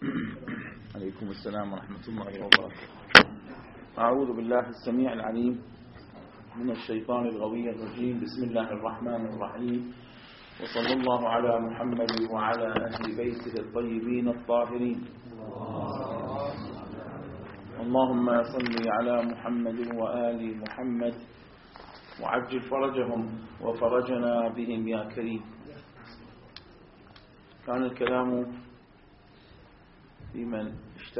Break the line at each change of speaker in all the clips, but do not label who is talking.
عليكم السلام ورحمة الله وبركاته. أعوذ بالله السميع العليم من الشيطان الغوي الرجيم. بسم الله الرحمن الرحيم، وصلى الله على محمد وعلى أهل بيته الطيبين الطاهرين. اللهم صل على محمد وآل محمد وعجل فرجهم وفرجنا بهم يا كريم. كان الكلام في من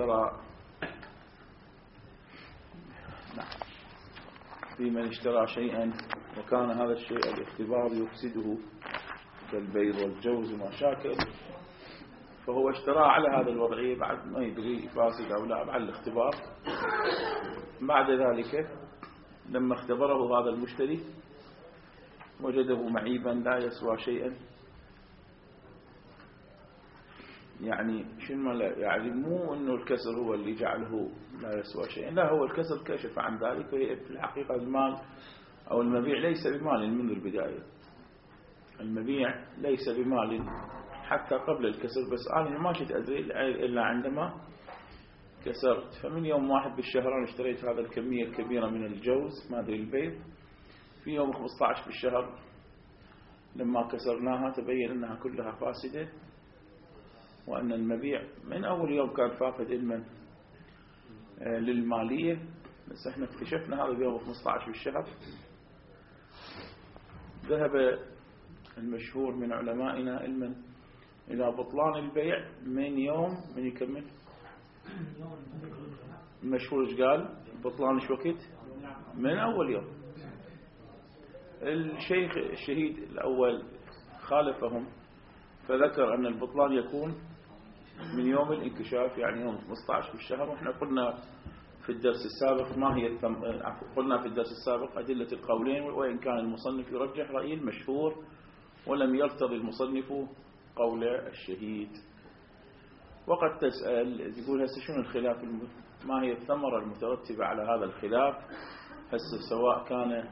اشترى شيئا وكان هذا الشيء الاختبار يفسده كالبيض والجوز وما شاكل، فهو اشترى على هذا الوضعية بعد ما يدري فاسد أو لا بعد الاختبار. بعد ذلك لما اختبره هذا المشتري وجده معيبا لا يسوى شيئا، يعني شنو يعني مو انه الكسر هو اللي جعله لا يسوى شيئا، لا، هو الكسر كشف عن ذلك. وهي في الحقيقة المال او المبيع ليس بمال منذ البداية، المبيع ليس بمال حتى قبل الكسر، بس أنا ما شفت أدري إلا عندما كسرت. فمن يوم واحد بالشهر أنا اشتريت هذا الكمية الكبيرة من الجوز ما أدري البيض، في يوم 15 بالشهر لما كسرناها تبين أنها كلها فاسدة، وأن المبيع من أول يوم كان فاقد علما للمالية. بس احنا اكتشفنا هذا اليوم 15 بالشهر. ذهب المشهور من علمائنا علما إلى بطلان البيع من يوم من يكمل المشهور ايش قال؟ بطلان ايش وقت؟ من أول يوم. الشيخ الشهيد الأول خالفهم فذكر أن البطلان يكون من يوم الانكشاف، يعني يوم 15 بالشهر. وإحنا قلنا في الدرس السابق قلنا في الدرس السابق أدلة القولين، وإن كان المصنف يرجح رأي المشهور ولم يرتضي المصنف قول الشهيد. وقد تسأل يقول هسه شنو الخلاف، ما هي الثمرة المترتبة على هذا الخلاف؟ هسه سواء كان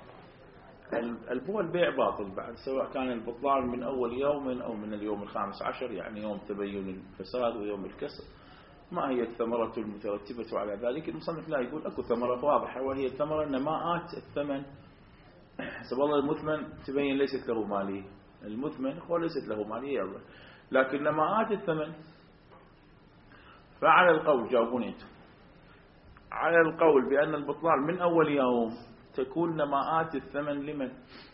هو البيع باطل بعد، سواء كان البطلان من أول يوم أو من اليوم 15، يعني يوم تبين الفساد ويوم الكسر، ما هي الثمرة المترتبة على ذلك؟ المصنف لا يقول أكو ثمرة واضحة، وهي الثمرة نماءات الثمن. حسب الله المثمن تبين ليست له مالية، المثمن هو ليست له مالية، لكن نماءات الثمن فعلى القول جاوبوني انتم على القول بأن البطلان من أول يوم تكون نماءات الثمن لمن؟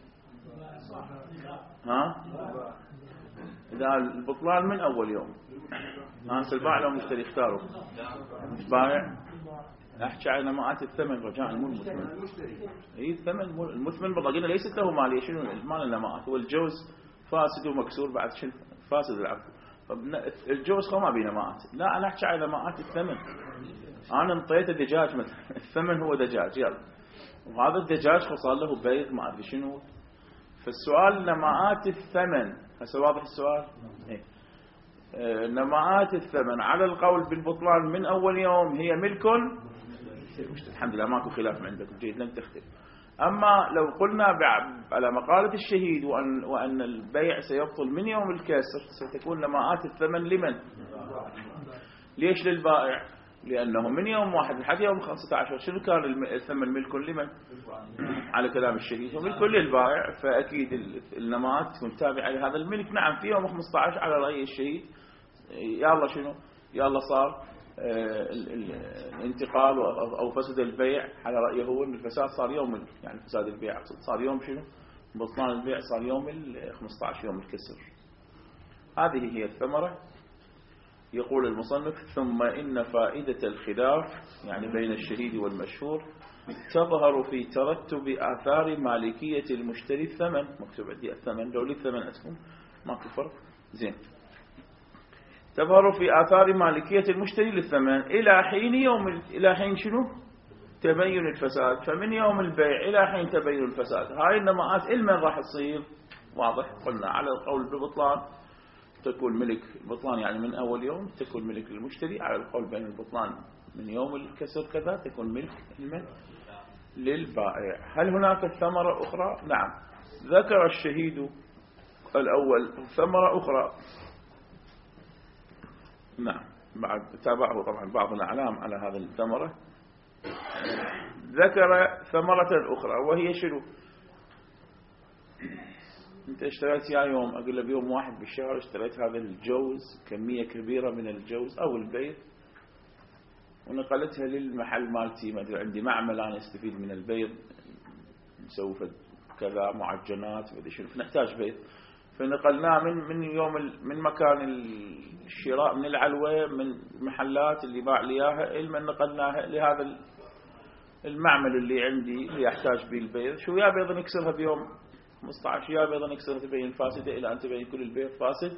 إذا البطلان من أول يوم أنت البائع لو مشتري اختاروا مش بائع، أحكي على نماءات الثمن رجاء مو المثمن. أي الثمن المثمن بالله قلنا ليست له مالية. شنو المال؟ النماءات. والجوز فاسد ومكسور بعد شنو فاسد العفو. الجوز ما بيه نماءات، لا أنا أحكي على نماءات الثمن. أنا انطيت دجاج مثلا، الثمن هو دجاج يلا، وهذا الدجاج صار له بيض ما أدري شنو. فالسؤال نماءات الثمن، هسه واضح السؤال؟ إيه؟ نماءات الثمن على القول بالبطلان من أول يوم هي ملك، الحمد لله ماكو خلاف عندكم، جيد لم تختلف. أما لو قلنا على مقالة الشهيد وأن البيع سيبطل من يوم الكسر، ستكون نماءات الثمن لمن؟ ليش للبائع؟ لأنه من يوم 1 لحد يوم 15 شنو كان الثمن ملك لمن؟ على كلام الشهيد وملك للبائع، فأكيد النماءات تكون تابعة لهذا الملك. نعم في يوم 15 على رأي الشهيد يلا شنو؟ يلا صار الانتقال أو فسد البيع على رأيه هو أن الفساد صار يوم، يعني فساد البيع صار يوم شنو؟ بطلان البيع صار يوم 15 يوم الكسر. هذه هي الثمرة. يقول المصنف ثم إن فائدة الخلاف يعني بين الشهيد والمشهور تظهر في ترتب آثار مالكية المشتري الثمن. مكتوب عندي الثمن، لو للثمن أسهم ما كفر زين. تظهر في آثار مالكية المشتري للثمن إلى حين شنو؟ تبين الفساد. فمن يوم البيع إلى حين تبين الفساد هاي النماءات إلمن راح تصير؟ واضح. قلنا على القول بالبطلان تكون ملك البطلان، يعني من أول يوم تكون ملك للمشتري. على القول بين البطلان من يوم الكسر كذا تكون ملك للبائع. هل هناك ثمرة أخرى؟ نعم، ذكر الشهيد الأول ثمرة أخرى. نعم بعد تابعه طبعا بعض الأعلام على هذا الثمرة، ذكر ثمرة أخرى وهي شنو؟ أنت اشتريت يا يوم، أقول له بيوم واحد بالشهر اشتريت هذا الجوز، كمية كبيرة من الجوز أو البيض، ونقلتها للمحل مالتي، مثلا عندي معمل أنا استفيد من البيض، نسوي كذا معجنات بدي شنو، نحتاج بيض، فنقلناه من يوم من مكان الشراء من العلوة من المحلات اللي باع لي اياها، إلما نقلناها لهذا المعمل اللي عندي اللي يحتاج به البيض. شو يا بيض نكسرها بيوم 15، يا بيض نكسرها تبين فاسدة إلى أن تبين كل البيض فاسد.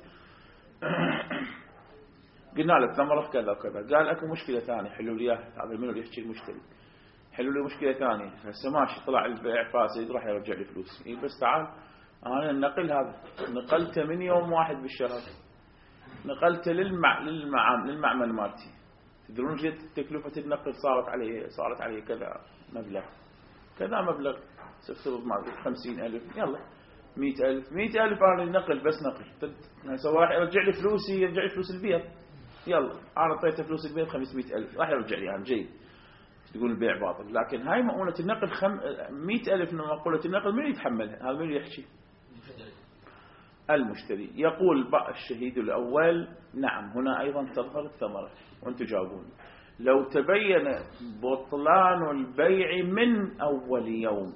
قلنا له الثمرة كذا وكذا، قال اكو مشكلة ثانية حلوا لي اياها، هذا منو اللي يحكي المشتري، حلوا لي مشكلة ثانية، هسه ماشي طلع البيع فاسد راح يرجع لي فلوس. بس تعال أنا النقل هذا نقلته من يوم واحد بالشهر، نقلته للمعمل مالتي، تدرون جد تكلفة النقل صارت عليه كذا مبلغ سفترض ما 50,000 يلا 100,000 أنا النقل بس نقل، هسه راح يرجع لي فلوسي، يرجع لي فلوس البيض، يلا أنا أعطيته فلوس البيض 500,000 راح يرجع لي أنا جيد، تقول البيع باطل. لكن هاي مؤونة النقل 100,000 من مقولة النقل من يتحملها؟ هذا من يحكي؟ المشتري. يقول الشهيد الأول نعم هنا أيضا تظهر الثمرة، وأنتم جاوبون. لو تبين بطلان البيع من أول يوم،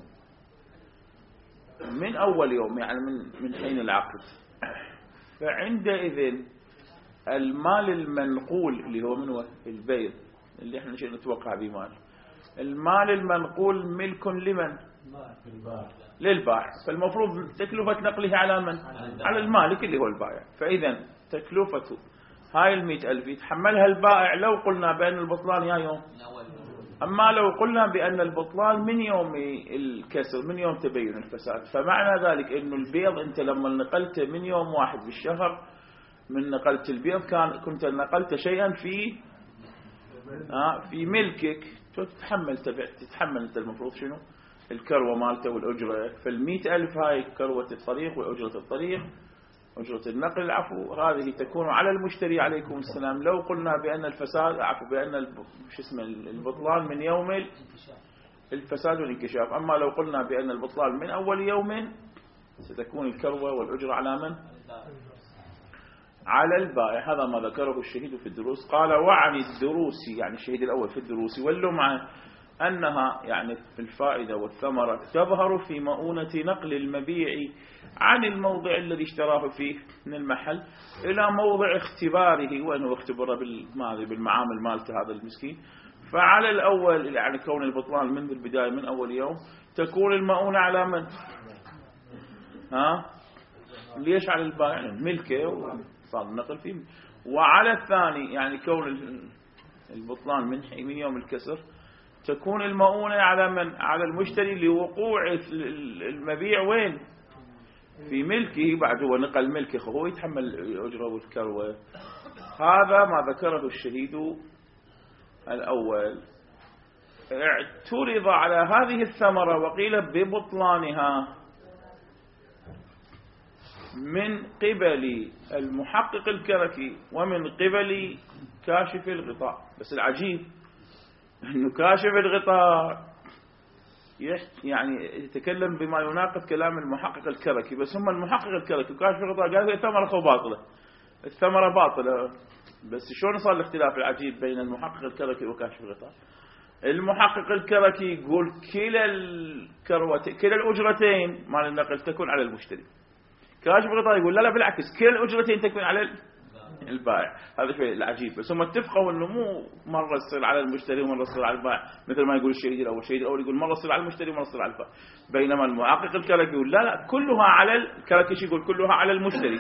يعني من حين العقد، فعندئذ المال المنقول اللي هو من هو البيض اللي احنا نتوقع به مال، المال المنقول ملك لمن؟ للبائع، فالمفروض تكلفة نقله على من؟ على المالك اللي هو البائع. فإذا تكلفة هاي 100,000 يتحملها البائع لو قلنا بأن البطلان يا يوم، أما لو قلنا بأن البطلان من يوم الكسر، من يوم تبين الفساد، فمعنى ذلك أنه البيض أنت لما نقلت من يوم واحد بالشهر من نقلت البيض كنت نقلت شيئا في ملكك، تتحمل أنت المفروض شنو؟ الكروة مالته والأجرة. فال100,000 هاي كروة الطريق وأجرة الطريق، أجرة النقل العفو، هذه تكون على المشتري عليكم السلام لو قلنا بأن الفساد بأن البطلان من يوم الفساد والانكشاف. أما لو قلنا بأن البطلان من أول يوم ستكون الكروة والأجرة على من؟ على البائع. هذا ما ذكره الشهيد في الدروس. قال وعن الدروس، يعني الشهيد الأول في الدروس، واللمعة أنها يعني الفائدة والثمرة تظهر في مؤونة نقل المبيع عن الموضع الذي اشتراه فيه من المحل إلى موضع اختباره، وأنه اختبر بالمعامل مالته هذا المسكين. فعلى الأول يعني كون البطلان من البداية من أول يوم تكون المؤونة على من؟ ليش على البائع؟ ملكه وصار النقل فيه. وعلى الثاني يعني كون البطلان من يوم الكسر تكون المؤونة على من؟ على المشتري لوقوع المبيع وين؟ في ملكه، بعد هو نقل ملكه هو يتحمل الأجرة والكروة. هذا ما ذكره الشهيد الأول. اعترض على هذه الثمرة وقيل ببطلانها من قبل المحقق الكركي ومن قبل كاشف الغطاء. بس العجيب أنه كاشف الغطاء يعني يتكلم بما يناقض كلام المحقق الكركي، بس هم المحقق الكركي وكاشف الغطاء قالوا الثمرة باطلة، الثمرة باطلة. بس شلون صار الاختلاف العجيب بين المحقق الكركي وكاشف الغطاء؟ المحقق الكركي يقول كلا الأجرتين مال النقل تكون على المشتري. كاشف الغطاء يقول لا بالعكس، كلا الأجرتين تكون على البائع. هذا شيء العجيب. بس هم اتفقوا انه مو مره تصير على المشتري ومره تصير على البائع، مثل ما يقول الشهيد الاول يقول مره تصير على المشتري ومره تصير على البائع. بينما المحقق الكركي يقول لا كلها على الكركي، يقول كلها على المشتري.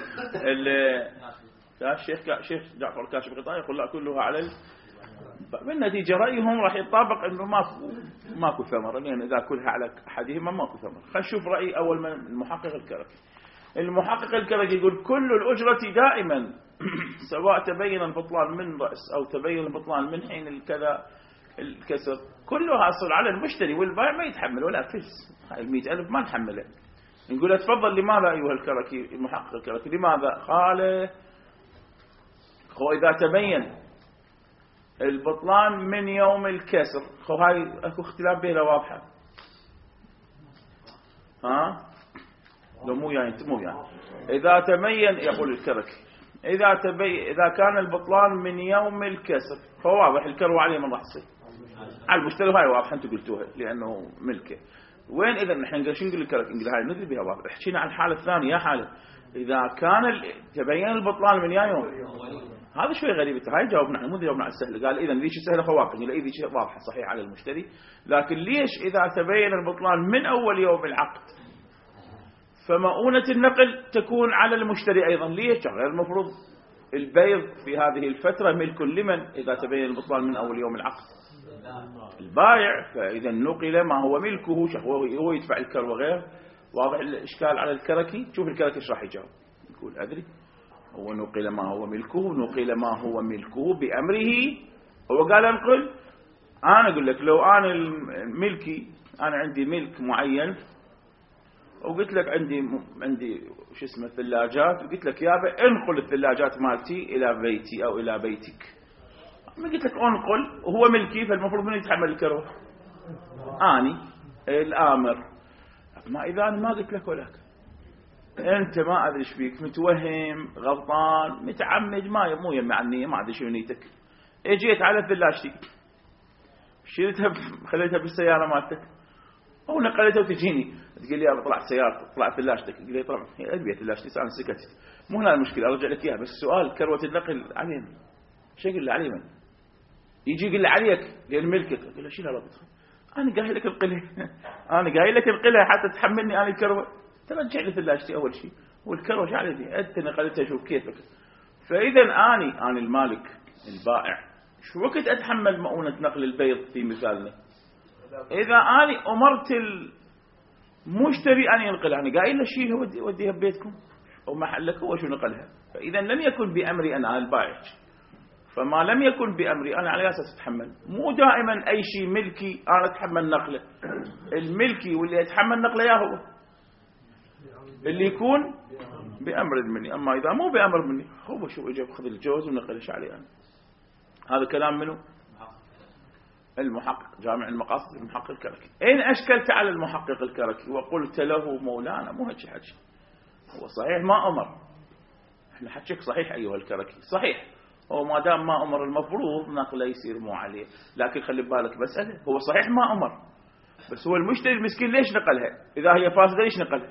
الشيخ جعفر كاشف الغطاء يقول لا كلها على بالنتيجه رايهم راح يطابق انه ماكو ثمره، لان اذا كلها على احدهما ماكو ثمره. خلينا نشوف راي اول من المحقق الكركي. المحقق الكركي يقول كل الأجرة دائما سواء تبين البطلان من رأس أو تبين البطلان من حين الكسر كلها أصل على المشتري، والبائع ما يتحمل ولا فلس. هاي 100,000 ما نحمله. نقول تفضل لماذا أيها الكركي المحقق الكركي لماذا؟ قال هو إذا تبين البطلان من يوم الكسر. هاي اكو اختلاف بينها واضحة. لو مو يعني إذا تبين، يقول الكركي إذا كان البطلان من يوم الكسر فواضح الكروة عليه من راح تصير على المشتري. هاي واضحة انتم قلتوها لأنه ملكه. وين إذا نحن نقول شنو نقول الكركي؟ نقول هاي ندري بها واضح. احكينا عن الحالة الثانية. يا حالة إذا كان تبين البطلان من يوم، هذا شوي غريب. هاي جاوبنا عنه، مو جاوبنا على السهل. قال إذا ذيك سهلة فواقع، لا ذيك واضحة صحيح على المشتري. لكن ليش إذا تبين البطلان من أول يوم العقد فمؤونة النقل تكون على المشتري أيضا؟ ليش؟ غير المفروض البيض في هذه الفترة ملك لمن إذا تبين البطلان من أول يوم العقد؟ البائع. فإذا نقل ما هو ملكه، هو يدفع الكروة. غير واضح الإشكال على الكركي. شوف الكركي ايش راح يجاوب. يقول أدري، هو نقل ما هو ملكه، نقل ما هو ملكه بأمره. هو قال انقل. أنا أقول لك لو أنا ملكي، أنا عندي ملك معين وقلت لك عندي شو اسمه ثلاجات، وقلت لك يابا انقل الثلاجات مالتي إلى بيتي أو إلى بيتك. ما قلت لك انقل وهو ملكي، فالمفروض من يتحمل الكروة؟ أني الآمر. ما إذا أنا ما قلت لك ولك أنت ما أدري إيش فيك، متوهم، غلطان، متعمد، مو يمعني، ما أدري شو نيتك. اجيت على ثلاجتي شيلتها خليتها بالسيارة مالتك أو نقلتها وتجيني تقول لي يا طلعت سيارتك، طلعت ثلاجتك. يقول لي طبعا هي أبي ثلاجتي، أنا سكتت. مو هنا المشكلة، أرجع لك إياها. بس السؤال كروة النقل عليه من؟ شو يقول لي عليه من؟ يجي يقول لي عليك لأن ملكك. أقول له شيل ربطها، أنا قايل لك انقلها أنا قايل لك انقلها حتى تحملني أنا الكروة. ترجع لي ثلاجتي أول شيء، والكروة شو علي؟ أنت نقلتها شوف كيفك. فإذا أنا المالك البائع شو وقت أتحمل مؤونة نقل البيض في مثالنا؟ إذا أنا أمرت المشتري أن ينقلها، أنا قايل له شيء وديها ببيتكم أو محلك، هو شو نقلها. فإذا لم يكن بأمري أنا البائع، فما لم يكن بأمري أنا على أساس أتحمل. مو دائما أي شيء ملكي أنا أتحمل نقله. الملكي واللي يتحمل نقله يا هو اللي يكون بأمر مني. أما إذا مو بأمر مني، هو شو إجا خذ الجوز ونقلش عليه أنا. هذا كلام منه المحقق جامع المقاصد المحقق الكركي. إن أشكلت على المحقق الكركي وقلت له مولانا مو هيك حكي، هو صحيح ما أمر، احنا حكيك صحيح أيها الكركي صحيح، هو ما دام ما أمر المفروض نقله يصير مو عليه. لكن خلي بالك مسألة، هو صحيح ما أمر، بس هو المشتري المسكين ليش نقلها؟ إذا هي فاسدة ليش نقلها؟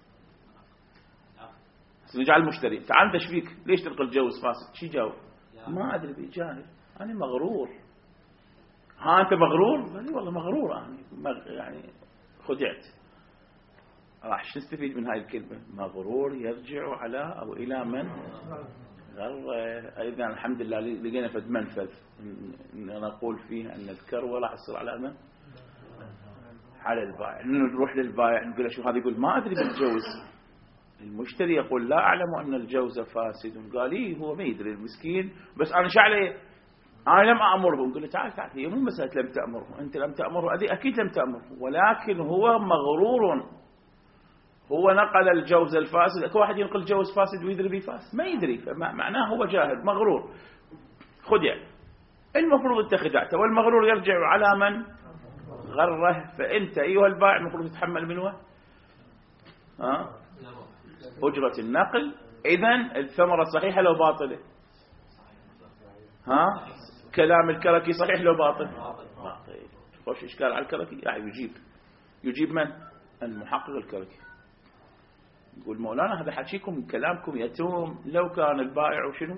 نرجع المشتري، تعال انت فيك ليش تنقل جوز فاسد؟ شي جاوب؟ ما أدري بجانب، أنا مغرور. ها أنت مغرور؟ قال لي والله مغرور أنا، يعني خدعت. راح شو نستفيد من هاي الكلمة؟ مغرور يرجع على أو إلى من؟ غر. أيضا الحمد لله لقينا فد منفذ نقول فيه أن الكروة راح تصير على من؟ على البائع. نروح للبائع نقول له شو هذا؟ يقول ما أدري بالجوز. المشتري يقول لا أعلم أن الجوز فاسد. قال لي هو ما يدري المسكين، بس أنا شعلي أنا لم أأمره. نقول له تعال هي مو مسألة لم تأمره، أنت لم تأمره أكيد لم تأمره، ولكن هو مغرور. هو نقل الجوز الفاسد. اكو واحد ينقل جوز فاسد ويدري به فاسد؟ ما يدري، فمعناه هو جاهل مغرور خدع. المفروض انت خدعته، والمغرور يرجع على من غره. فانت ايها البائع المفروض تتحمل منه أجرة النقل. إذن الثمرة صحيحة لو باطلة؟ كلام الكركي صحيح لو باطل؟ باطل. خوش إشكال على الكركي؟ يعني يجيب من؟ المحقق الكركي. يقول مولانا هذا حكيكم كلامكم يتوم لو كان البائع وشنو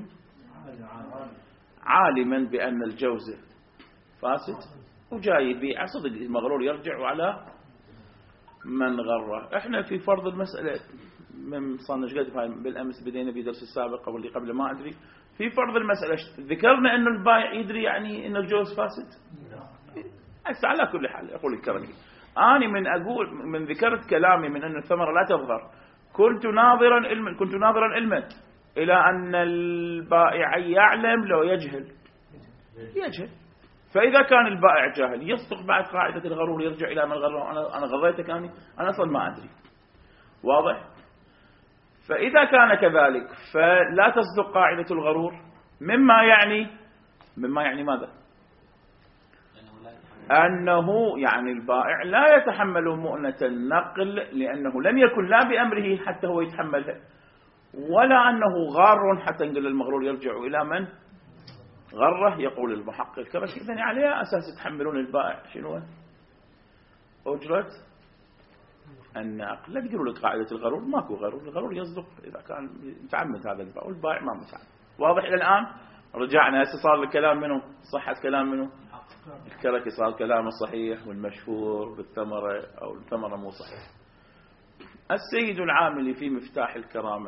عالما بأن الجوز فاسد وجاي يبيع، صدق المغرور يرجع على من غره. احنا في فرض المسألة من صنش قد بالأمس بدينا بدرس السابق أو اللي قبل ما أدري، في فرض المسألة ذكرنا أن البائع يدري يعني أن الجوز فاسد. هسه على كل حال أقول الكرمي أنا من ذكرت كلامي من أن الثمرة لا تظهر كنت ناظرا علما إلى أن البائع يعلم لو يجهل. فإذا كان البائع جاهل يصدق بعد قاعدة الغرور يرجع إلى من غره. أنا غضيتك أنا أصلا ما أدري. واضح؟ فإذا كان كذلك فلا تصدق قاعدة الغرور، مما يعني مما يعني ماذا؟ أنه يعني البائع لا يتحمل مؤنة النقل لأنه لم يكن لا بأمره حتى هو يتحملها، ولا أنه غار حتى نقول المغرور يرجع إلى من غره. يقول المحقق الكركي إذن على أساس يتحملون البائع شنو؟ أجرة النقل. لا تقولوا لك قاعدة الغرور، ماكو غرور، الغرور يصدق إذا كان متعمد هذا البائع، والبائع ما متعمد. واضح إلى الآن؟ رجعنا هسه صار الكلام منه صحة كلام منه الكركي، صار كلامه صحيح والمشهور بالثمرة أو الثمرة مو صحيح. السيد العاملي في مفتاح الكرامة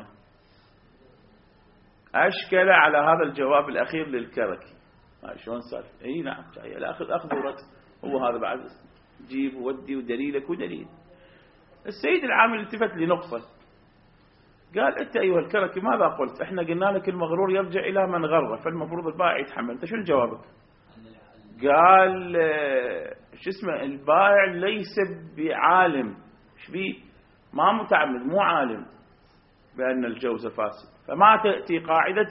أشكل على هذا الجواب الأخير للكركي. شلون صار؟ اي نعم، أخذ ورد، هو هذا بعد جيب وودي ودليلك ودليل. السيد العامل التفت لنقطة، قال أنت أيها الكركي ماذا قلت؟ احنا قلنا لك المغرور يرجع إلى من غره، فالمفروض البائع يتحمل، أنت شنو جوابك؟ قال شو اسمه البائع ليس بعالم، ايش بيه؟ ما متعمد، مو عالم بأن الجوز فاسد، فما تأتي قاعدة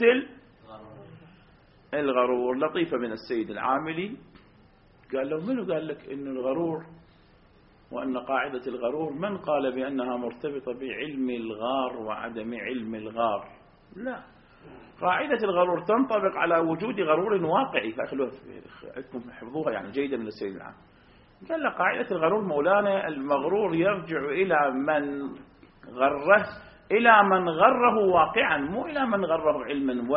الغرور. لطيفة من السيد العاملي. قال له منو قال لك إن الغرور وأن قاعدة الغرور من قال بأنها مرتبطة بعلم الغار وعدم علم الغار؟ لا، قاعدة الغرور تنطبق على وجود غرور واقعي. فأخذوها حفظوها يعني جيدا من السيد العام. قال له قاعدة الغرور مولانا المغرور يرجع إلى من غره، إلى من غره واقعا، مو إلى من غره علما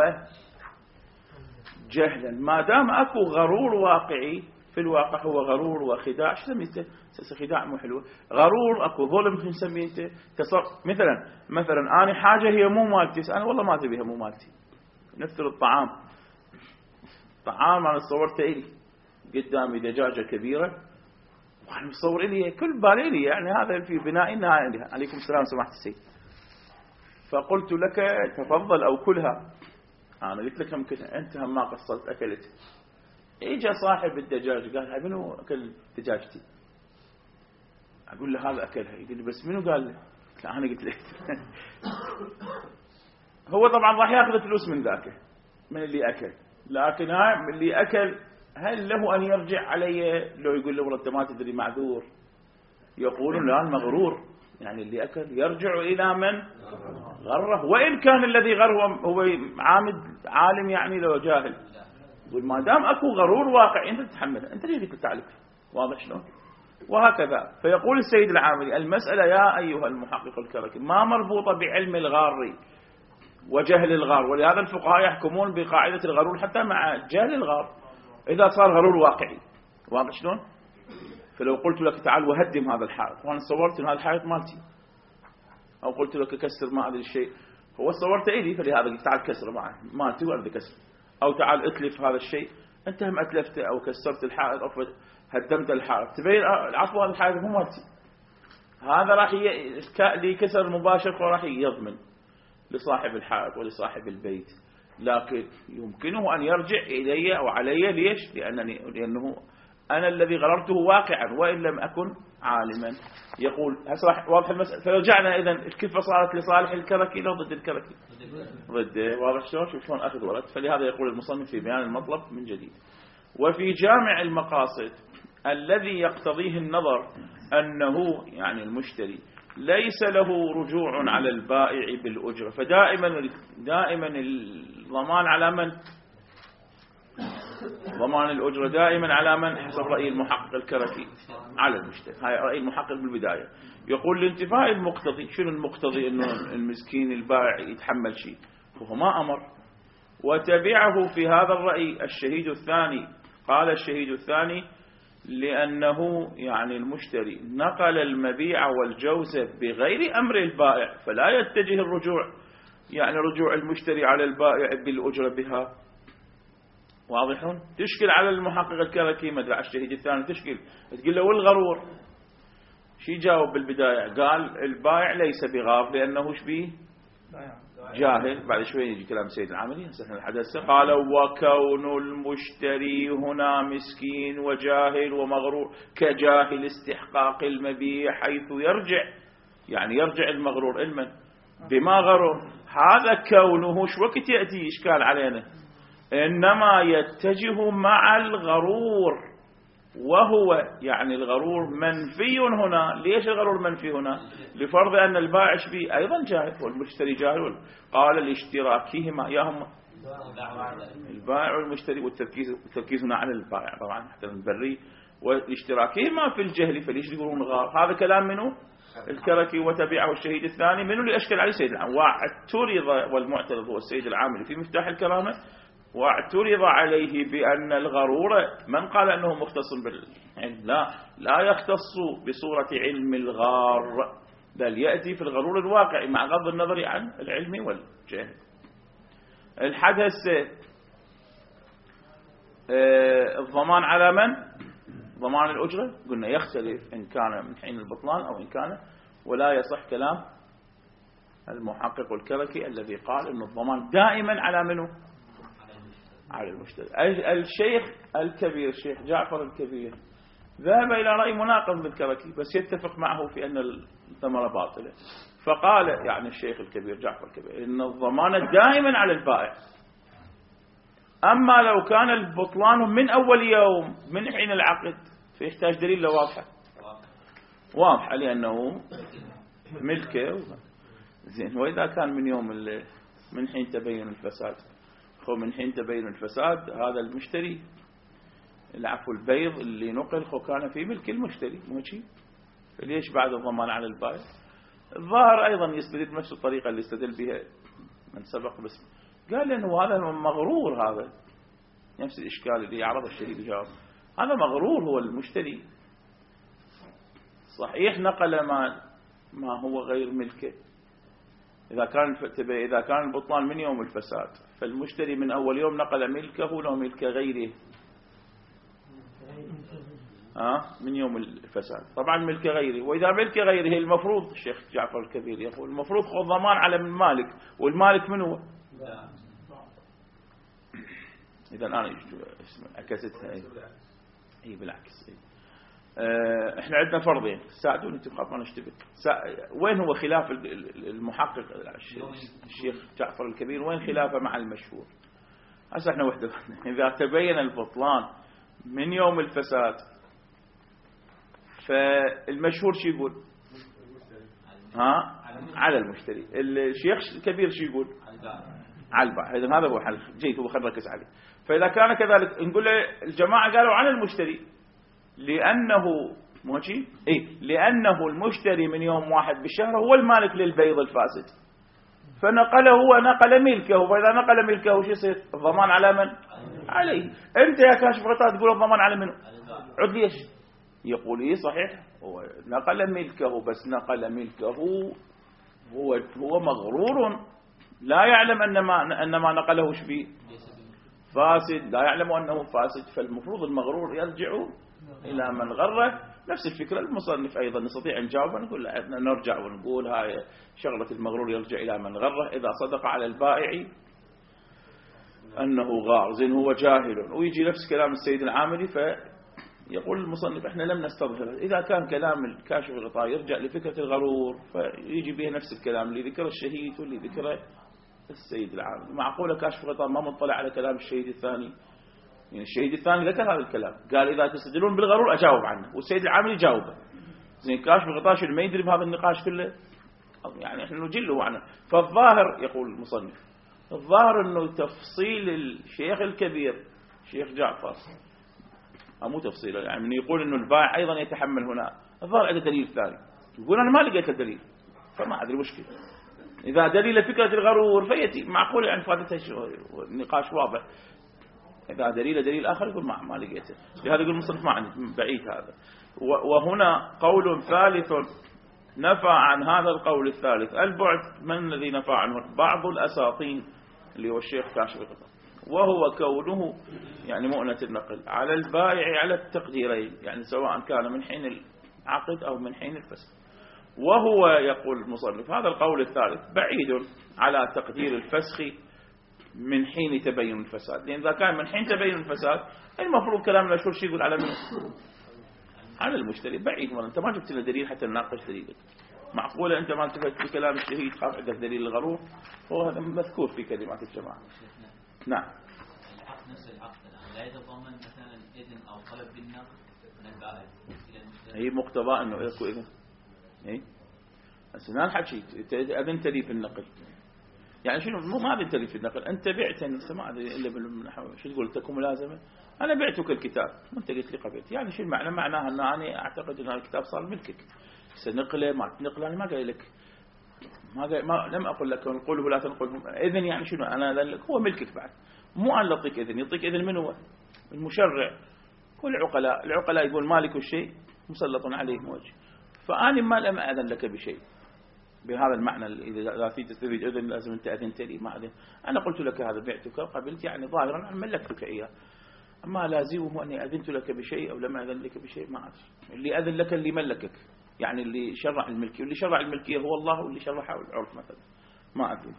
وجهلا. ما دام أكو غرور واقعي في الواقع هو غرور وخداع. شو سميته؟ خداع مو حلوة. غرور أكو ظلم نسميه انت. مثلا أنا حاجة هي مو مالتي، أنا والله ما تبيها مو مالتي. نفس الطعام أنا صورته إلي قدامي دجاجة كبيرة وأنا مصور إلي كل بالي لي يعني هذا في بنائنا عندها. عليكم السلام سماحة السيد. فقلت لك تفضل أو كلها. أنا قلت لك ممكن أنت هم ما قصرت أكلت. إجا صاحب الدجاج قال منو أكل دجاجتي؟ أقول له هذا أكلها. يقول لي بس منو قال لي؟ لا أنا قلت له. هو طبعا راح ياخذ فلوس من ذاك من اللي أكل، لكن هاي من اللي أكل هل له أن يرجع علي لو يقول له أنت ما تدري معذور؟ يقولون لا المغرور يعني اللي أكل يرجع إلى من غره، وإن كان الذي غره هو عالم يعني لو جاهل. يقول ما دام أكو غرور واقع أنت تتحمله، أنت ليه تعرف؟ واضح شلون؟ وهكذا. فيقول السيد العاملي المسألة يا أيها المحقق الكركي ما مربوطة بعلم الغار وجهل الغار، ولهذا الفقهاء يحكمون بقاعدة الغرور حتى مع جهل الغار إذا صار غرور واقعي. واضح شلون؟ فلو قلت لك تعال وهدم هذا الحائط وأنا صورت إن هذا الحائط مالتي، أو قلت لك كسر ما أدري الشيء، هو صورت إلي فلهذا قلت تعال كسر معه مالتي وأريد كسر، أو تعال أتلف هذا الشيء، أنت هم أتلفته أو كسرت الحائط أو هدمت الحائط، تبين العفو هذا الحائط مو مالتي. هذا راح لي كسر مباشر وراح يضمن لصاحب الحائط ولصاحب البيت، لكن يمكنه أن يرجع إلي أو علي. ليش؟ لأنه أنا الذي غررته واقعا وإن لم أكن عالما. يقول هسه واضح المسألة. فرجعنا إذن الكفة صارت لصالح الكركي لو ضد الكركي؟ ضده. واضح شلون أخذ ولد. فلهذا يقول المصنف في بيان المطلب من جديد. وفي جامع المقاصد الذي يقتضيه النظر أنه يعني المشتري ليس له رجوع على البائع بالأجرة، فدائما الضمان على من؟ ضمان الأجرة دائما على من حسب رأي المحقق الكركي؟ على المشتري. هاي رأي المحقق بالبداية. يقول لانتفاء المقتضي. شنو المقتضي؟ إنه المسكين البائع يتحمل شيء، وهو ما أمر. وتبعه في هذا الرأي الشهيد الثاني. قال الشهيد الثاني لأنه يعني المشتري نقل المبيع والجوزة بغير أمر البائع، فلا يتجه الرجوع يعني رجوع المشتري على البائع بالأجرة بها. واضحون؟ تشكل على المحقق الكركي مدرع الشهيد الثاني، تشكل تقول له والغرور شي جاوب بالبداية؟ قال البائع ليس بغار لأنه شبيه جاهل. بعد شوي يجي كلام سيد العاملي نحن الحدث. قال وكون المشتري هنا مسكين وجاهل ومغرور كجاهل استحقاق المبيع، حيث يرجع المغرور علما بما غرر. هذا كونه شو وقت يأتي إشكال علينا؟ إنما يتجه مع الغرور، وهو يعني الغرور منفي هنا. ليش الغرور منفي هنا؟ لفرض أن البائع به أيضا جاهل والمشتري جاهل. قال لاشتراكهما ياهم البائع والمشتري، والتركيز هنا على البائع طبعا حتى نبري، واشتراكهما في الجهل فليش يقولون غار. هذا كلام منه الكركي وتبعه الشهيد الثاني منه اللي أشكل عليه سيد العام. واعترض، والمعترض هو السيد العاملي في مفتاح الكرامة، واعترض عليه بأن الغرور من قال أنه مختص بالعلم؟ لا يختص بصورة علم الغار، بل يأتي في الغرور الواقعي مع غض النظر عن العلم والجهل. الحدث الضمان على من؟ ضمان الأجرة قلنا يختلف إن كان من حين البطلان أو إن كان، ولا يصح كلام المحقق الكركي الذي قال أن الضمان دائما على منه؟ على المشتري. الشيخ الكبير الشيخ جعفر الكبير ذهب إلى رأي مناقض بالكركي، بس يتفق معه في أن الثمرة باطلة. فقال يعني الشيخ الكبير جعفر الكبير إن الضمان دائما على البائع، أما لو كان البطلان من أول يوم من حين العقد فيحتاج دليل واضحة لأنه ملكه زين. وإذا كان من يوم من حين تبين الفساد، من حين تبين الفساد هذا المشتري العفو البيض اللي نقل كان في ملك المشتري ماشي، فليش بعد الضمان على البائع؟ الظاهر أيضا يستدل بنفس الطريقة اللي استدل بها من سبق، بس قال لأنه هذا مغرور، هذا نفس الإشكال اللي يعرض الشهيد جواب، هذا مغرور هو المشتري. صحيح نقل ما هو غير ملكه إذا كان البطلان من يوم الفساد، فالمشتري من أول يوم نقل ملكه لو ملك غيره من يوم الفساد، طبعا ملك غيره. وإذا ملك غيره المفروض الشيخ جعفر الكبير يقول المفروض خذ ضمان على من مالك، والمالك من هو؟ إذا أنا أكستها أي بالعكس. احنا عندنا فرضين، ساعدوني انتم ما نشتبك. وين هو خلاف المحقق الشيخ جعفر الكبير؟ وين خلافه مع المشهور؟ هسه احنا وحده اذا تبين البطلان من يوم الفساد فالمشهور شو يقول؟ على المشتري. الشيخ الكبير شو يقول؟ على البائع. اذا هذا هو حل جيد، هو خلينا نركز عليه. فاذا كان كذلك نقول له الجماعه قالوا على المشتري لأنه المشتري من يوم 1 بالشهر هو المالك للبيض الفاسد، فنقله هو نقل ملكه، وإذا نقل ملكه شو يصير؟ الضمان على من؟ عليه. أنت يا كاشف غطاء تقول الضمان على منه؟ عد ليش؟ يقول إيه صحيح هو نقل ملكه، بس نقل ملكه هو مغرور لا يعلم أن ما نقله شبيه فاسد، لا يعلم أنه فاسد، فالمفروض المغرور يرجع إلى من غره. نفس الفكرة المصنف أيضا نستطيع نجاوب، نقول نرجع ونقول هاي شغلة المغرور يرجع إلى من غره إذا صدق على البائع أنه غار زين هو جاهل. ويجي نفس كلام السيد العاملي، فيقول المصنف احنا لم نستظهر. إذا كان كلام الكاشف الغطاء يرجع لفكرة الغرور فيجي به نفس الكلام اللي ذكره الشهيد واللي ذكره السيد العاملي. معقولة كاشف الغطاء ما مطلع على كلام الشهيد الثاني؟ يعني الشهيد الثاني ذكر هذا الكلام، قال إذا تستدلون بالغرور أجاوب عنه، والسيد العاملي جاوبه. زين كاشف الغطاء ما يدري بهذا النقاش كله، يعني احنا نجله عنه. فالظاهر يقول المصنف الظاهر انه تفصيل الشيخ الكبير شيخ جعفر مو تفصيله، يعني من يقول انه البائع ايضا يتحمل هنا، الظاهر عنده دليل ثاني، يقول انا ما لقيت الدليل فما ادري مشكله. اذا دليل فكره الغرور فيتي معقول يعني فادتها النقاش واضح. إذا دليل آخر يقول ما لقيته، لهذا يقول المصنف ما عندي بعيد هذا. وهنا قول ثالث نفى عن هذا القول الثالث البعد. من الذي نفى عنه؟ بعض الأساطين اللي هو الشيخ كاشف الغطاء، وهو كونه يعني مؤنة النقل على البائع على التقديرين، يعني سواء كان من حين العقد أو من حين الفسخ. وهو يقول المصنف هذا القول الثالث بعيد على تقدير الفسخ من حين تبين الفساد، لأن إذا كان من حين تبين الفساد المفروض كلام المشهور شيء يقول على من؟ على المشتري. بعيد، أنت ما جبت لنا دليل حتى نناقش دليلك. معقولة أنت ما التفت بكلام الشهيد خاف عندك دليل الغرور؟ هو هذا مذكور في كلمات الجماعة. نعم.
طلب بالنقل من البائع
هي مقتضى انه اكو اذن. اي هسه ما الحكي اذنت لي في النقل، يعني شنو مو ما اذنت لي في النقل، انت بعتني ما ادري الا بالنحو شو تقول تكون ملازمه، انا بعتك الكتاب وانت قلت لي قبلت، يعني شو المعنى؟ معناها ان انا اعتقد ان الكتاب صار ملكك، سنقله ما تنقله انا ما قايل لك، ما لم اقل لك نقوله لا تنقل اذن، يعني شنو انا لك هو ملكك بعد، مو ان يعطيك اذن، يعطيك اذن من هو؟ المشرع. كل العقلاء يقول مالك الشيء مسلط عليه موجه، فأنا ما لم أذن لك بشيء بهذا المعنى، إذا تريد أذن لازم أنت أذنت لي، ما أذن أنا قلت لك هذا بعتك قبلت، يعني ظاهرا أن ملكتك إياه، أما لازمه أني أذنت لك بشيء أو لم أذن لك بشيء ما أدري، اللي أذن لك اللي ملكك، يعني اللي شرع الملكية، واللي شرع الملكية هو الله، واللي شرعها العرف مثلا ما أدري.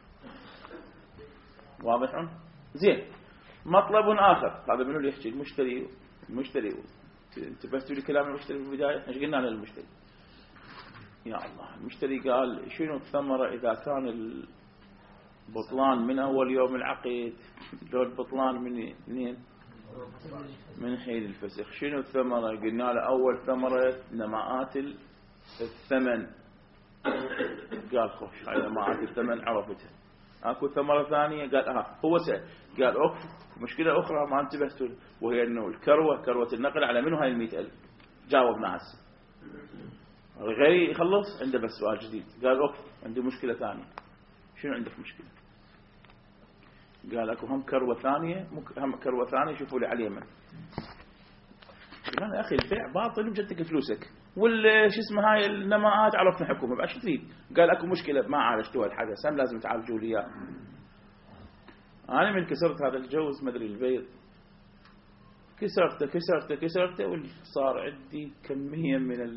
واضح؟ زين. مطلب آخر، هذا منو اللي يحكي؟ المشتري انتبهتوا لكلام المشتري في البداية؟ ايش قلنا للمشتري؟ يا الله، المشتري قال شنو الثمرة إذا كان البطلان من أول يوم العقد، لو البطلان منين؟ من حين الفسخ. شنو الثمرة؟ قلنا له أول ثمرة نماءات الثمن، قال خوش هاي نماءات الثمن عرفتها. اكو ثمرة ثانية قال هو سأل قال مشكلة أخرى ما انتبهتوا، وهي أنه كروة النقل على منه هاي 100,000. جاوبنا هسه، غير يخلص عنده بس سؤال جديد، قال عنده مشكلة ثانية. شنو عندك مشكلة؟ قال اكو هم كروة ثانية شوفوا لي على اليمن. قال يا أخي البيع باطل وجدتك فلوسك، والش اسمه هاي النماءات عرفنا حكومة، بعد شو تريد؟ قال اكو مشكلة ما عالجتوها الحاجة سام لازم تعالجوا لي اياه. أنا من كسرت هذا الجوز ما أدري البيض، كسرته وصار عندي كمية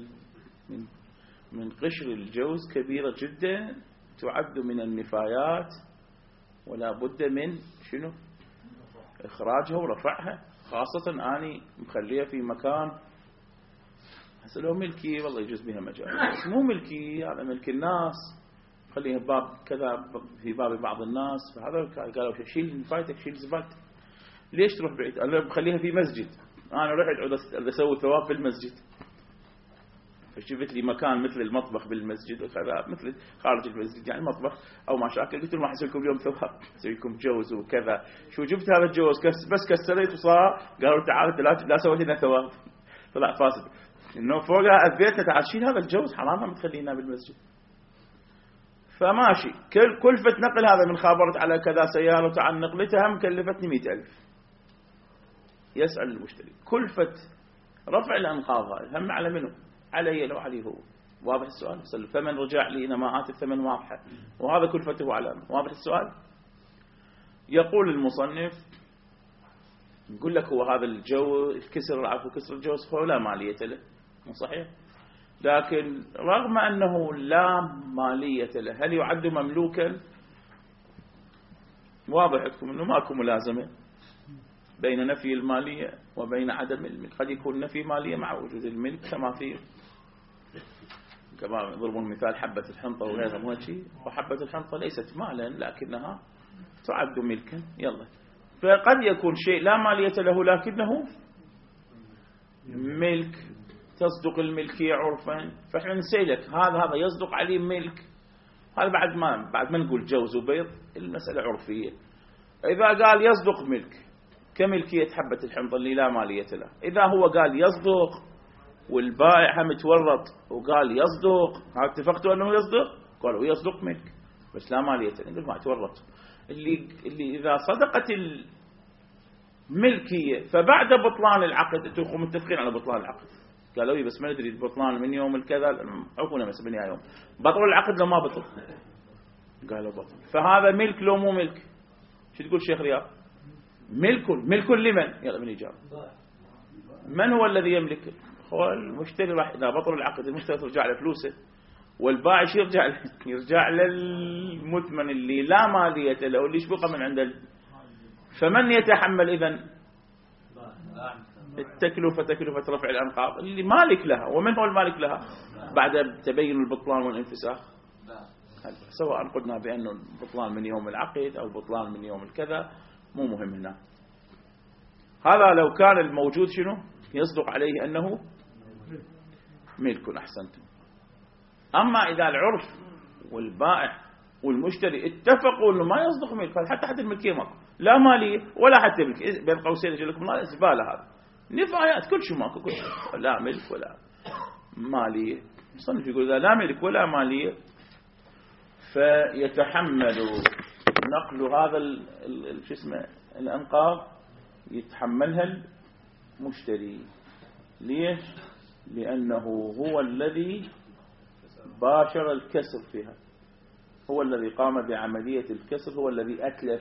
من قشر الجوز كبيرة جدا، تعد من النفايات، ولا بد من شنو؟ إخراجها ورفعها، خاصة أني مخليها في مكان هسه لو ملكي والله يجوز بها مجال، بس مو ملكي، هذا ملك الناس، خليها باب كذا في باب بعض الناس، فهذا قالوا شيل نفايتك شيل زبالتك. ليش تروح بعيد؟ أنا بخليها في مسجد، أنا رحت أسوي ثواب في المسجد، فشفت لي مكان مثل المطبخ بالمسجد وكذا، مثل خارج المسجد يعني مطبخ أو ما شاكل، قلت لهم راح أسوي لكم اليوم ثواب، أسوي لكم جوز وكذا. شو جبت هذا الجوز بس كسرت وصار، قالوا تعال لا سويت لنا ثواب، طلع فاسد، إنه فوقها أثبتنا تعال شيل هذا الجوز حرام ما تخلينا بالمسجد. فماشي كلفة نقل هذا من خابرت على كذا سيارة عن نقلتها مكلفتني 100,000. يسأل المشتري كلفة رفع الأنقاض هذا هم على منه؟ علي لو عليه هو. واضح السؤال؟ الثمن رجع لي نماءات الثمن واضحة، وهذا كلفته علامة. واضح السؤال؟ يقول المصنف نقول لك هو هذا كسر الجوز هو لا مالية له، مو صحيح؟ لكن رغم أنه لا مالية له هل يعد مملوكا؟ واضح لكم أنه ماكو ملازمة بين نفي المالية وبين عدم الملك، قد يكون نفي مالية مع وجود الملك، كما يضربون مثال حبة الحنطة وغيرها مو شيء، وحبة الحنطة ليست مالا لكنها تعد ملكا. يلا، فقد يكون شيء لا مالية له لكنه ملك، تصدق الملكية عرفا، فاحنا نسألك هذا يصدق عليه ملك، هذا بعد ما نقول جوز وبيض، المسألة عرفية. إذا قال يصدق ملك كملكية حبة الحنطة اللي لا مالية له، إذا هو قال يصدق والبائع هم تورط وقال يصدق، اتفقتوا أنه يصدق؟ قالوا يصدق ملك بس لا مالية له، نقول ما تورط. اللي إذا صدقت الملكية فبعد بطلان العقد، انتم متفقين على بطلان العقد، قالوا لي بس ما ندري البطلان من يوم الكذا، عقونا بس من يوم بطل العقد لو ما بطل، قالوا بطل، فهذا ملك لو مو ملك؟ شو تقول شيخ رياض؟ ملك لمن؟ يلا من يجاوب. من هو الذي يملك؟ هو المشتري، راح اذا بطل العقد المشتري ترجع له فلوسه، والبائع يرجع للمثمن اللي لا مالية له، اللي يشبقه من عنده. فمن يتحمل اذن تكلفة رفع الأنقاض؟ اللي مالك لها. ومن هو المالك لها بعد تبين البطلان والانفساخ؟ سواء قلنا بأنه البطلان من يوم العقد أو بطلان من يوم الكذا، مو مهم هنا. هذا لو كان الموجود شنو يصدق عليه أنه ملك. أحسنتم. أما إذا العرف والبائع والمشتري اتفقوا أنه ما يصدق ملك، حتى الملكية ماكو، لا مالية ولا حتى ملك، بين قوسين يجي لكم زبالة، هذا نفايات كل شيء ماكو، لا ملك ولا مالية. صنف يقول إذا لا ملك ولا مالية فيتحمل نقل هذا شو اسمه الأنقاض، يتحملها المشتري. ليش؟ لأنه هو الذي باشر الكسر فيها، هو الذي قام بعملية الكسر، هو الذي أتلف.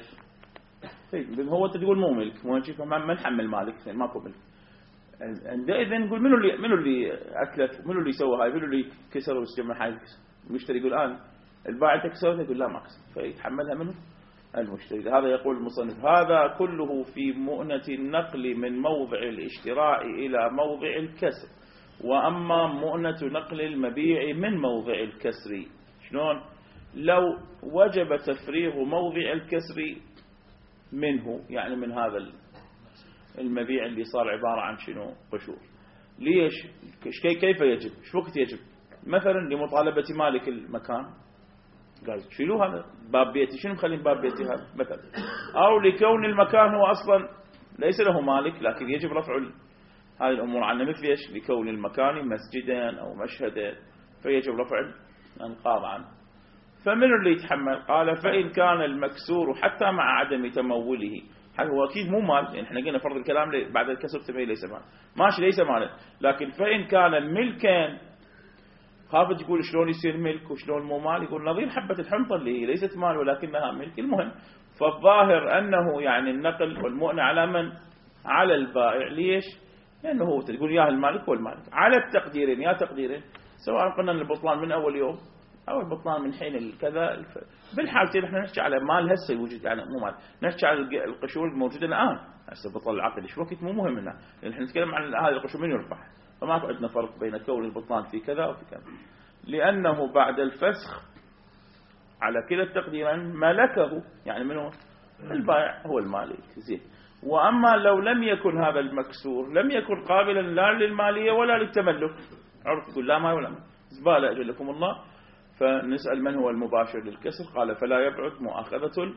هو تقول مو ملك، مو نشوف ما نحمل مالك، ماكو ملك. عندئذ نقول منو اللي أتلف، منو اللي سوى هاي، منو اللي كسر واستجمع هاي الكسر؟ المشتري يقول أنا. البائع كسرته، يقول لا ما كسر، فيتحملها منه المشتري. هذا يقول المصنف هذا كله في مؤنة النقل من موضع الاشتراء إلى موضع الكسر. وأما مؤنة نقل المبيع من موضع الكسر شلون؟ لو وجب تفريغ موضع الكسر منه، يعني من هذا المبيع اللي صار عبارة عن شنو قشور. ليش؟ كيف يجب؟ شو وقت يجب؟ مثلا لمطالبة مالك المكان، قال شيلوا هذا باب بيتي، شنو مخلين باب بيتي هذا مثلا، أو لكون المكان هو أصلا ليس له مالك لكن يجب رفع هذه الأمور عنه، مثل إيش؟ لكون المكان مسجدا أو مشهدا فيجب رفع الأنقاض عنه. فمن اللي يتحمل؟ قال فإن كان المكسور حتى مع عدم تموله، هو أكيد مو مال، يعني احنا قلنا فرض الكلام بعد الكسر تبين ليس مال، ماشي ليس مالا، لكن فإن كان ملكا، خافت يقول شلون يصير ملك وشلون مو مال، يقول نظير حبة الحنطة اللي هي ليست مال ولكنها ملك. المهم فالظاهر أنه يعني النقل والمؤنة على من؟ على البائع. ليش؟ لأنه هو تقول يا المالك والمالك على التقديرين، يا تقديرين، سواء قلنا البطلان من أول يوم أو البطلان من حين الكذا، بالحالتين احنا نحكي على مال هسه الوجود، يعني مو مال، نحكي على القشور الموجودة الآن هسه بطل العقد شو وقت مو مهم هنا، لأن احنا نتكلم عن هذه القشور من يربح، فما عندنا فرق بين كون البطلان في كذا وفي كذا، لأنه بعد الفسخ على كلا التقديرين ملكه، يعني منه البائع هو المالك. زين. وأما لو لم يكن هذا المكسور لم يكن قابلا لا للمالية ولا للتملك، عرف يقول لا مال ولا مال، زبالة أجلكم الله. فنسأل من هو المباشر للكسر؟ قال فلا يبعد مؤاخذة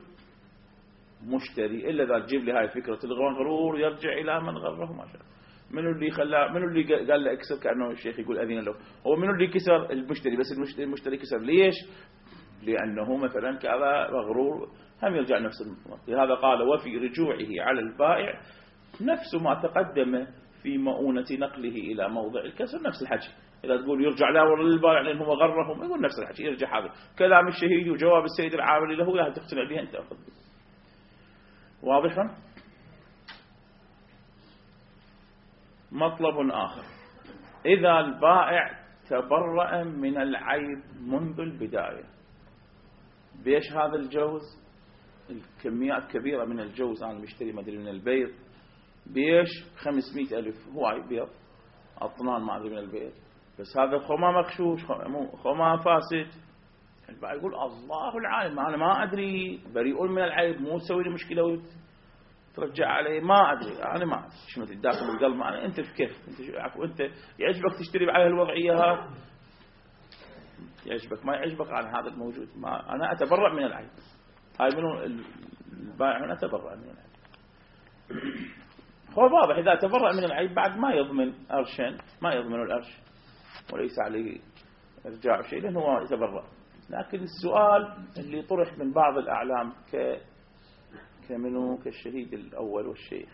المشتري إلا إذا تجيب لي هاي فكرة الغرور يرجع إلى من غره ما شاء. منو اللي خلاه، منو اللي قال له اكسر؟ كأنه الشيخ يقول أذين له، هو منو اللي كسر؟ المشتري. بس المشتري كسر ليش؟ لأنه مثلا كذا مغرور، هم يرجع نفس المطلق. لهذا قال وفي رجوعه على البائع نفس ما تقدم في مؤونة نقله إلى موضع الكسر، نفس الحكي. إذا تقول يرجع لا للبائع لأنه هو غرهم، يقول نفس الحكي، يرجع هذا كلام الشهيد وجواب السيد العامل له، لا تقتنع به أنت أخذ. واضحا؟ مطلب آخر، إذا البائع تبرأ من العيب منذ البداية. بيش هذا الجوز، الكميات كبيرة من الجوز عن المشتري مدري من البيض، بيش 500,000 هو بيض أطنان ما أدري من البيض، بس هذا خما مغشوش خما فاسد. البائع يقول الله العالم أنا ما أدري، بريء من العيب، مو تسوي لي مشكلة ترجع عليه، ما أدري أنا ما أدري شو مثل داخل القلب معنا. أنت كيف أنت يعجبك تشتري بعين الوضعية ها؟ يعجبك ما يعجبك عن هذا الموجود، ما أنا أتبرأ من العيب. هاي منو البائع هنا تبرأ من العيب. هو واضح إذا تبرأ من العيب بعد ما يضمن أرشا، ما يضمن الأرش وليس عليه إرجاع شيء لأنه هو يتبرأ. لكن السؤال اللي طرح من بعض الأعلام كمنه كالشهيد الأول والشيخ،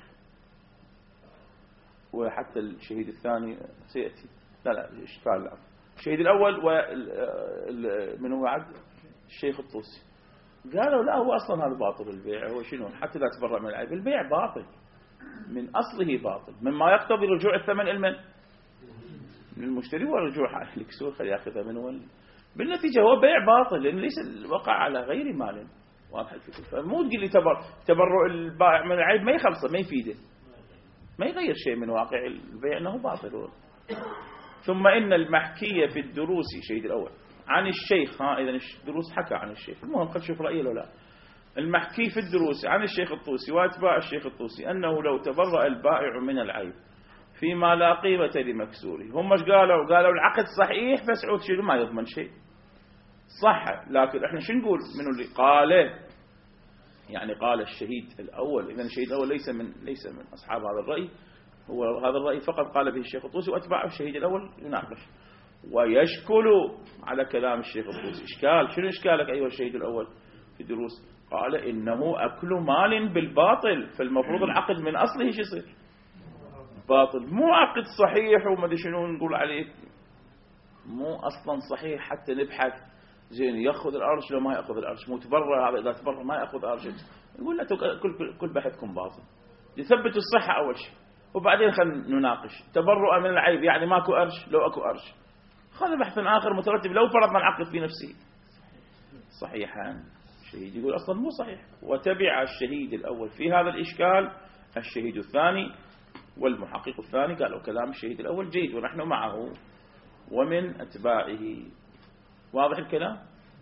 وحتى الشهيد الثاني سيأتي، لا الشهيد الأول ومن هو عبد الشيخ الطوسي، قالوا لا هو أصلا هذا باطل البيع، هو شنو حتى لا تبرأ من العيب، البيع باطل من أصله، باطل مما يقتضي رجوع الثمن من المشتري ورجوع الكسور خلي يأخذها منه. بالنتيجة هو بيع باطل لأن ليس الوقع على غير مال. واضح الفكرة؟ فمو تقول لي تبرع البائع من العيب ما يخلصه، ما يفيده، ما يغير شيء من واقع البيع أنه باطل. ثم إن المحكية في الدروس شهيد الأول عن الشيخ، إذا الدروس حكى عن الشيخ، المهم قد شوف رأيه ولا لا، المحكي في الدروس عن الشيخ الطوسي وأتباع الشيخ الطوسي أنه لو تبرأ البائع من العيب فيما لا قيمة لمكسوره. هم ايش قالوا العقد صحيح بس عود شنو ما يضمن شيء. صح، لكن احنا شو نقول؟ من اللي قاله؟ يعني قال الشهيد الأول. إذن الشهيد الأول ليس من أصحاب هذا الرأي، هو هذا الرأي فقط قال به الشيخ الطوسي وأتباعه. الشهيد الأول يناقش ويشكل على كلام الشيخ الطوسي. إشكال، شنو إشكالك أيها الشهيد الأول في الدروس؟ قال إنه أكل مال بالباطل، فالمفروض العقد من أصله شو يصير؟ باطل، مو عقد صحيح وما ادري شنو نقول عليه، مو أصلا صحيح حتى نبحث زين يأخذ الأرش لو ما يأخذ الأرش، مو تبرع، هذا إذا تبرع ما يأخذ أرش، نقول لا كل بحثكم باطل. يثبت الصحة أول شيء وبعدين خلينا نناقش. تبرؤ من العيب يعني ماكو أرش، لو أكو أرش خلينا بحث آخر مترتب. لو فرضنا العقد في نفسه صحيحا، الشهيد يقول أصلا مو صحيح. وتبع الشهيد الأول في هذا الإشكال الشهيد الثاني والمحقق الثاني، قالوا كلام الشهيد الأول جيد ونحن معه ومن أتباعه. واضح الكلام؟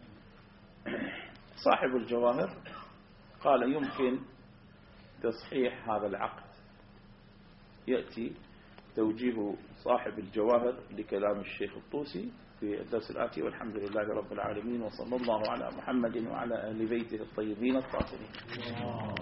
صاحب الجواهر قال يمكن تصحيح هذا العقد. يأتي توجيه صاحب الجواهر لكلام الشيخ الطوسي في الدرس الآتي، والحمد لله رب العالمين، وصلى الله على محمد وعلى آل بيته الطيبين الطاهرين.